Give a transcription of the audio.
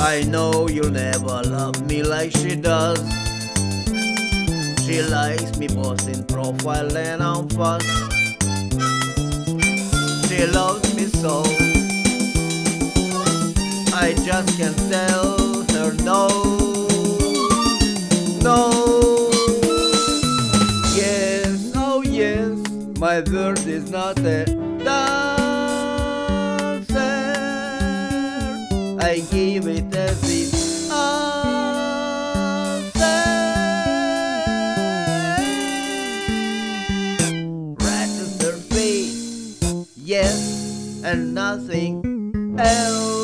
I know you'll never love me like she does. She likes me both in profile and on fuss. She loves me so, I just can't tell her no. No. Yes, oh yes, my word is not a dancer. I give it as it right to her face, yes, and nothing else.